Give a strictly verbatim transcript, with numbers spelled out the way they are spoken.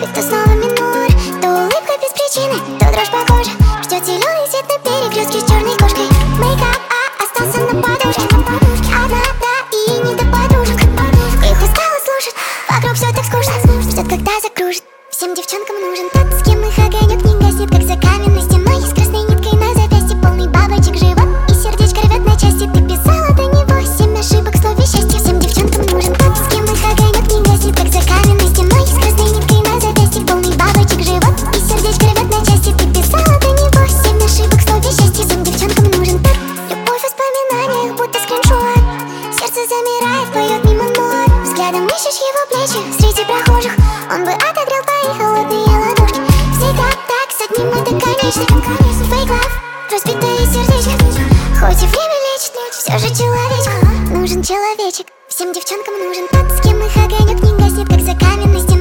Ведь то снова минор, то улыбка без причины, то дрожь по коже. Ждет зеленый свет на перекрестке с черной кошкой. Мейкап, а остался на подушке. Одна, да, и не до подружек. Их устала слушать, вокруг все так скучно. Ждет, когда закружит. Всем девчонкам нужен тот, с кем их огонек не гаснет, как за каменной стеной. И с красной ниткой на запястье, полный бабочек живот. И сердечко рвет на части, ты писала до него семь ошибок в слове счастье. Всем девчонкам нужен тот, с кем их огонек не гаснет, как за каменной стеной. И с красной ниткой на запястье, полный бабочек живот. И сердечко рвет на части, ты писала до него семь ошибок в слове счастье. Всем девчонкам нужен тот. Любовь в воспоминаниях, будто скриншот. Сердце замирает, поет мимо нот. Взглядом ищешь его плечи среди прохожих. Он бы отогрел твои холодные ладошки. Всегда так, с одним это конечно. Fake love, разбитое сердечко. Хоть и время лечит, все же человечек. Нужен человечек. Всем девчонкам нужен тот, с кем их огонек не гаснет, как за каменной стеной.